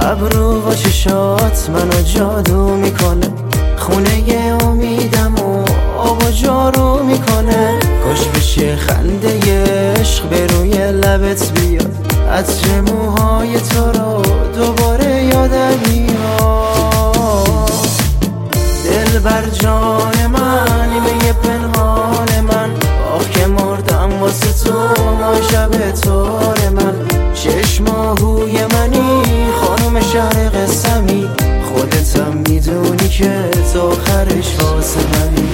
ابرو و چشات منو جادو میکنه، خونه امیدم و آب و جارو میکنه. کاش بشه خنده عشق به روی لبت بیاد، عطر موهای تو رو دوباره یادم میاد. دل بر جان من نیمه پنهان من، آخ که مردم واسه تو ما شب تار من. شش ماهوی منی خانم شهر قسمی، خودتم میدونی که تا آخرش واسه منی.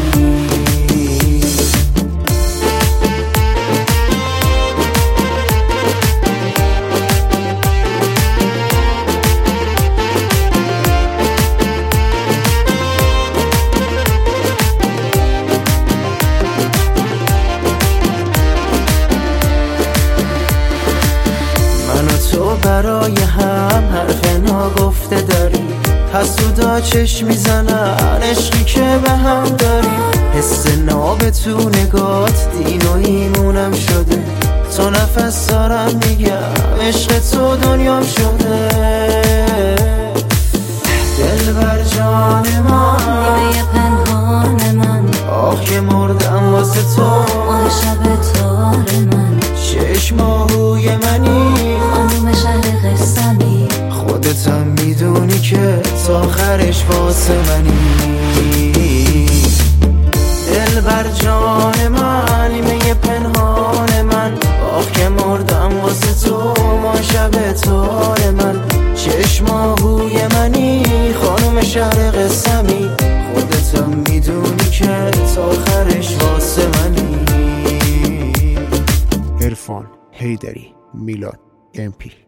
تو برای هم حرف ناگفته داری، حسودا چشم میزنن عشقی که به هم داریم. حس ناب تو نگات دین و ایمونم شده، تا نفس دارم میگم عشق تو دنیام شده. دل بر جان من نیمه پنهان من، آخ که مردم واسه تو آه شب تار من. شش ماهوی منی خانوم شهر قسمی، خودتم میدونی که تا آخرش واسه منی. دل بر جان من نیمه پنهان من، آخ که مردم واسه تو ما شب تار من. شش ماهوی منی خانوم شهر قسمی، خودتم میدونی که تا آخرش واسه منی. عرفان حیدری، میلاد MP